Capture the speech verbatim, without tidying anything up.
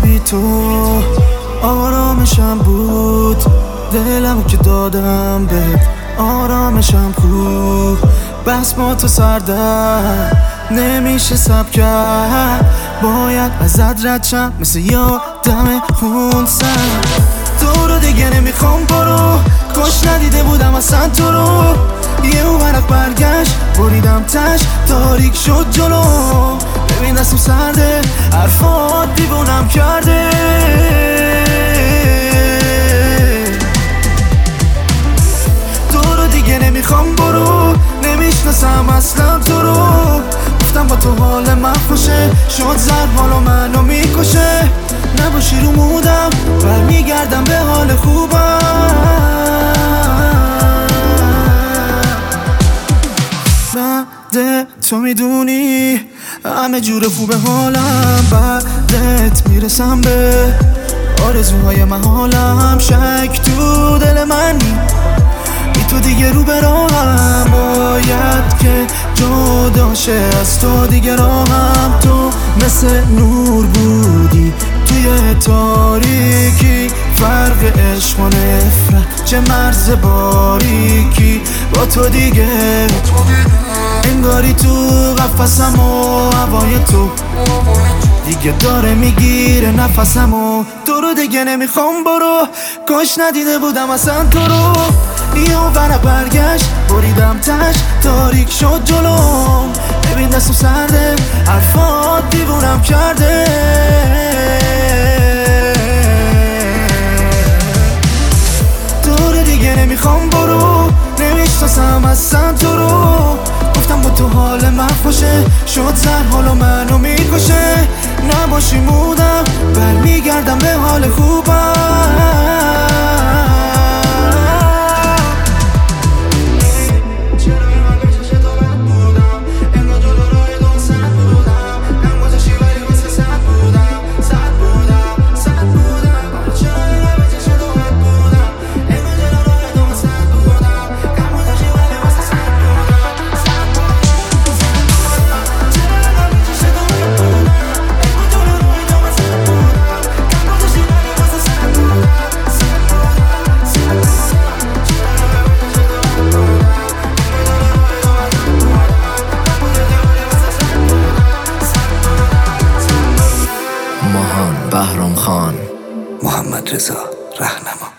بی تو آرامشم بود، دلمو که دادم بهت آرامشم کو. بس با تو سردر نمیشه سب کرد، باید ازت رد شم مثل یادم خون سر. تو رو دیگه نمیخوام برو، کاش ندیده بودم اصلا تو رو. یه ورق برگشت بریدم تش، تاریک شد جلو. ببین دستم سرده، حرفات دیوونم کرده. تو رو دیگه نمیخوام برو، نمیشناسم اصلا تو رو. گفتم با تو حال من خوشه، شد زد حالو منو میکشه. نباشی رو مودم برمیگردم به حال خوبم. بعد تو میدونی همه جور خوبه حالم، بعدت میرسم به آرزوهای محالم. شک تو دل منی، بی تو دیگه رو به راهم، باید که جدا شه از تو دیگه راهم. تو مثل نور بودی توی تاریکی، فرق عشق و نفرت چه مرز باریکی. با تو دیگه انگاری تو قفسم و هوای تو دیگه داره میگیره نفسم. و تو رو دیگه نمیخوام برو، کاش ندیده بودم اصلا تو رو. یه ورق برگشت بریدم تش، تاریک شد جلو. ببین دستم سرده، حرفات دیوونم کرده. تو رو دیگه نمیخوام برو، نمیشناسم اصلا تو رو. گفتم با تو حال من خوشه، شد زر حالو منو میکشه. نباشی مودم برمیگردم به حال خوبم. بهرام خان، محمد رضا رهنما.